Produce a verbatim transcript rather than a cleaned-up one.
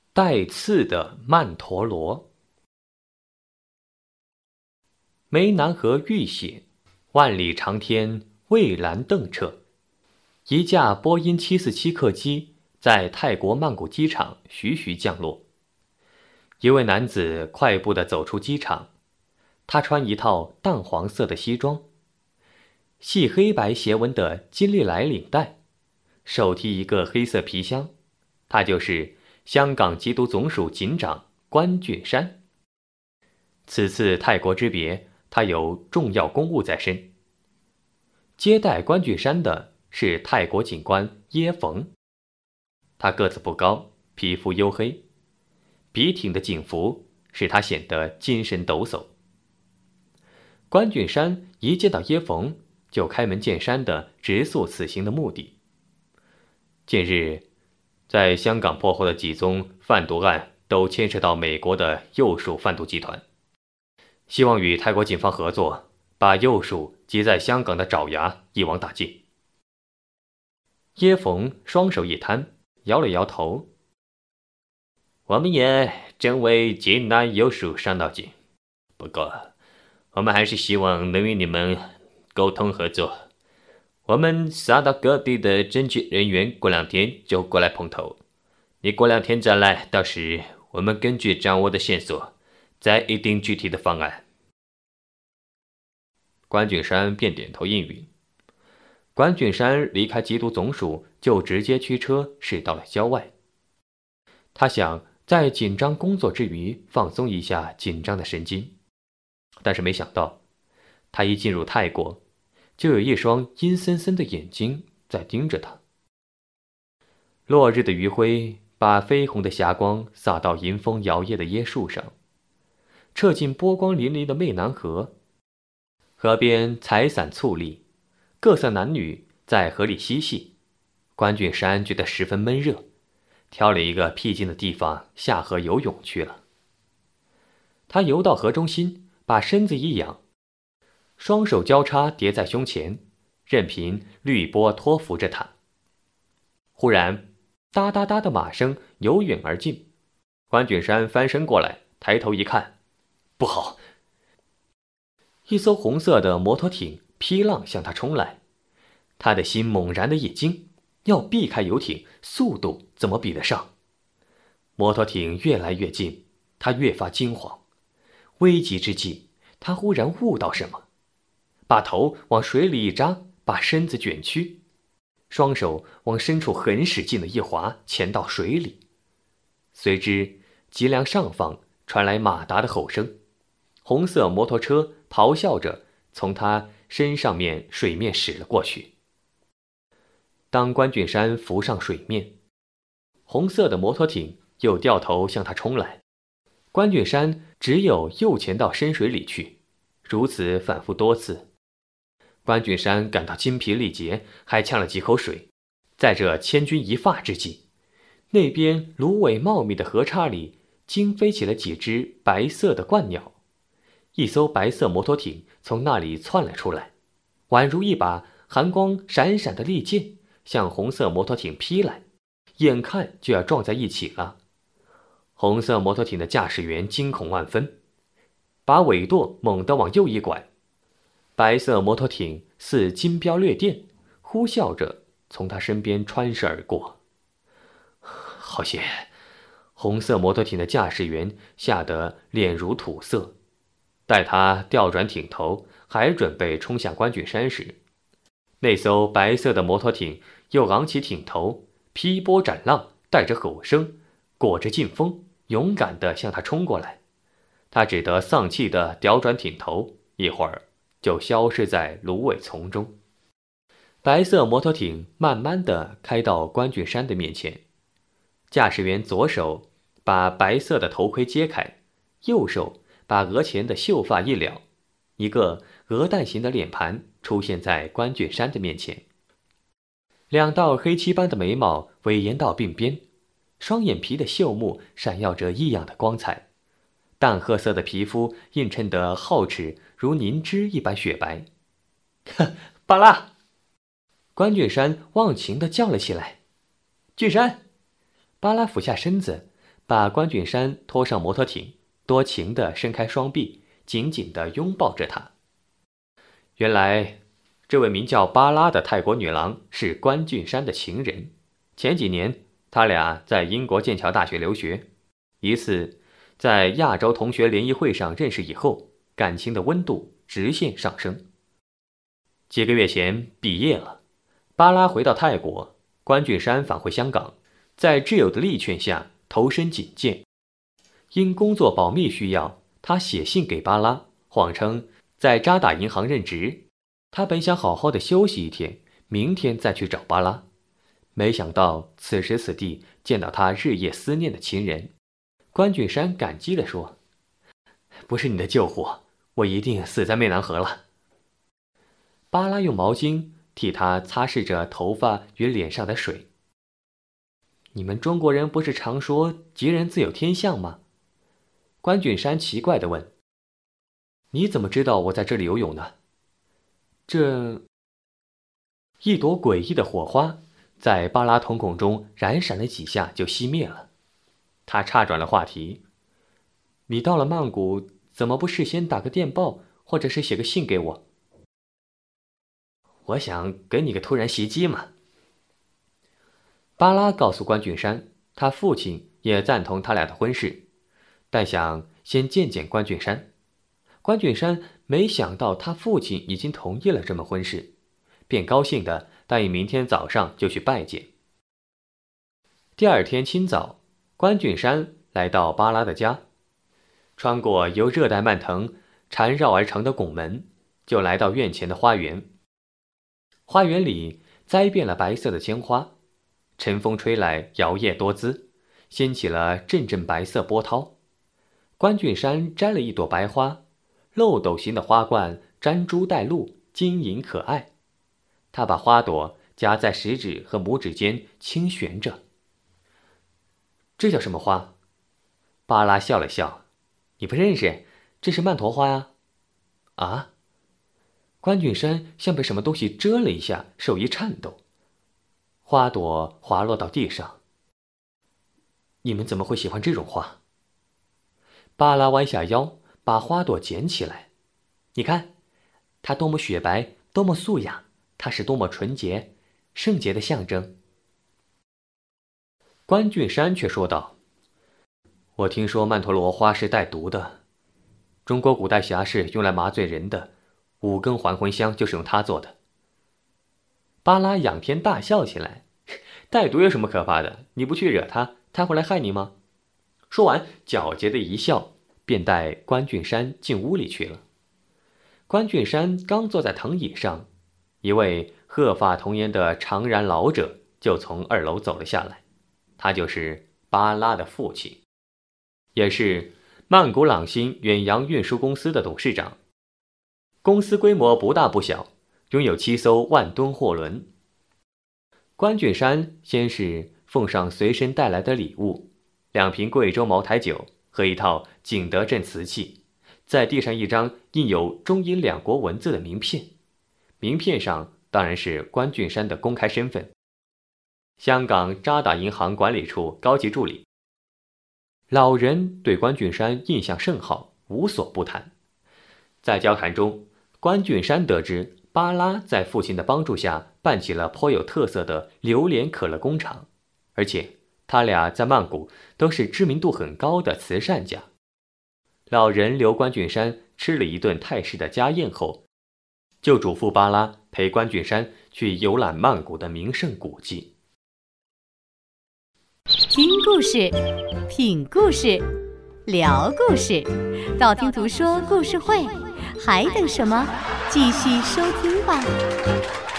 带刺的曼陀罗。湄南河欲血，万里长天蔚蓝澄澈。一架波音七四七客机在泰国曼谷机场徐徐降落。一位男子快步地走出机场，他穿一套淡黄色的西装，细黑白斜纹的金利来领带，手提一个黑色皮箱，他就是香港缉毒总署警长关俊山。此次泰国之别，他有重要公务在身。接待关俊山的是泰国警官耶冯，他个子不高，皮肤黝黑，笔挺的警服使他显得精神抖擞。关俊山一见到耶冯，就开门见山地直诉此行的目的。近日，在香港破获的几宗贩毒案都牵涉到美国的右属贩毒集团，希望与泰国警方合作，把右属及在香港的爪牙一网打尽。耶冯双手一摊，摇了摇头：“我们也正为缉拿右属伤脑筋，不过我们还是希望能与你们沟通合作。我们撒到各地的侦缉人员过两天就过来碰头，你过两天再来，到时我们根据掌握的线索，再拟定具体的方案。”关俊山便点头应允。关俊山离开缉毒总署，就直接驱车驶到了郊外。他想在紧张工作之余放松一下紧张的神经，但是没想到，他一进入泰国，就有一双阴森森的眼睛在盯着他。落日的余晖把绯红的霞光洒到迎风摇曳的椰树上，射进波光粼粼的湄南河。河边采伞矗立，各色男女在河里嬉戏。关俊山觉得十分闷热，挑了一个僻静的地方下河游泳去了。他游到河中心，把身子一仰，双手交叉叠在胸前，任凭绿波托扶着他。忽然，哒哒哒的马声由远而近。关俊山翻身过来，抬头一看，不好！一艘红色的摩托艇劈浪向他冲来，他的心猛然的一惊，要避开游艇，速度怎么比得上？摩托艇越来越近，他越发惊慌。危急之际，他忽然悟到什么，把头往水里一扎，把身子卷曲，双手往深处很使劲的一划，潜到水里。随之脊梁上方传来马达的吼声，红色摩托车咆哮着从他身上面水面驶了过去。当关俊山浮上水面，红色的摩托艇又掉头向他冲来，关俊山只有又潜到深水里去，如此反复多次。关俊山感到筋疲力竭，还呛了几口水。在这千钧一发之际，那边芦苇茂密的河叉里惊飞起了几只白色的鹳鸟，一艘白色摩托艇从那里窜了出来，宛如一把寒光闪闪的利剑，向红色摩托艇劈来，眼看就要撞在一起了。红色摩托艇的驾驶员惊恐万分，把尾舵猛地往右一拐，白色摩托艇似金标掠电，呼啸着从他身边穿射而过。好险！红色摩托艇的驾驶员吓得脸如土色。待他调转艇头，还准备冲向关俊山时，那艘白色的摩托艇又昂起艇头，劈波斩浪，带着吼声，裹着劲风，勇敢地向他冲过来。他只得丧气地调转艇头，一会儿就消失在芦苇丛中。白色摩托艇慢慢地开到关俊山的面前，驾驶员左手把白色的头盔揭开，右手把额前的秀发一撩，一个鹅蛋形的脸盘出现在关俊山的面前。两道黑漆般的眉毛蜿蜒到鬓边，双眼皮的秀目闪耀着异样的光彩，淡褐色的皮肤映衬得皓齿如凝脂一般雪白。呵，巴拉！关俊山忘情地叫了起来。俊山！巴拉俯下身子， 把关俊山拖上摩托艇，多情地伸开双臂，紧紧地拥抱着他。原来，这位名叫巴拉的泰国女郎是关俊山的情人。前几年，他俩在英国剑桥大学留学，一次在亚洲同学联谊会上认识以后，感情的温度直线上升。几个月前毕业了，巴拉回到泰国，关俊山返回香港，在挚友的力劝下投身警界。因工作保密需要，他写信给巴拉，谎称在渣打银行任职。他本想好好的休息一天，明天再去找巴拉，没想到此时此地见到他日夜思念的情人。关俊山感激地说：“不是你的救护，我一定死在湄南河了。”巴拉用毛巾替他擦拭着头发与脸上的水。你们中国人不是常说吉人自有天相吗？关俊山奇怪地问。你怎么知道我在这里游泳呢？这一朵诡异的火花在巴拉瞳孔中燃闪了几下就熄灭了。他岔转了话题。你到了曼谷，怎么不事先打个电报，或者是写个信给我？我想给你个突然袭击嘛。巴拉告诉关俊山，他父亲也赞同他俩的婚事，但想先见见关俊山。关俊山没想到他父亲已经同意了这门婚事，便高兴地答应明天早上就去拜见。第二天清早，关俊山来到巴拉的家，穿过由热带蔓藤缠绕而成的拱门，就来到院前的花园。花园里栽遍了白色的鲜花，晨风吹来，摇曳多姿，掀起了阵阵白色波涛。关俊山摘了一朵白花，漏斗形的花冠粘珠带露，晶莹可爱。他把花朵夹在食指和拇指间轻旋着。这叫什么花？巴拉笑了笑。你不认识，这是曼陀花呀。啊？关俊山像被什么东西遮了一下，手一颤抖，花朵滑落到地上。你们怎么会喜欢这种花？巴拉弯下腰，把花朵捡起来。你看，它多么雪白，多么素雅，它是多么纯洁、圣洁的象征。关俊山却说道：“我听说曼陀罗花是带毒的，中国古代侠士用来麻醉人的五更还魂香就是用它做的。”巴拉仰天大笑起来：“带毒有什么可怕的？你不去惹他，他会来害你吗？”说完，皎洁的一笑，便带关俊山进屋里去了。关俊山刚坐在藤椅上，一位鹤发童颜的长髯老者就从二楼走了下来。他就是巴拉的父亲，也是曼谷朗星远洋运输公司的董事长。公司规模不大不小，拥有七艘万吨货轮。关俊山先是奉上随身带来的礼物，两瓶贵州茅台酒和一套景德镇瓷器，再递上一张印有中英两国文字的名片，名片上当然是关俊山的公开身份，香港渣打银行管理处高级助理。老人对关俊山印象甚好，无所不谈。在交谈中，关俊山得知巴拉在父亲的帮助下办起了颇有特色的榴莲可乐工厂，而且他俩在曼谷都是知名度很高的慈善家。老人留关俊山吃了一顿泰式的家宴后，就嘱咐巴拉陪关俊山去游览曼谷的名胜古迹。 听故事，品故事，聊故事，道听途说故事会，还等什么？继续收听吧。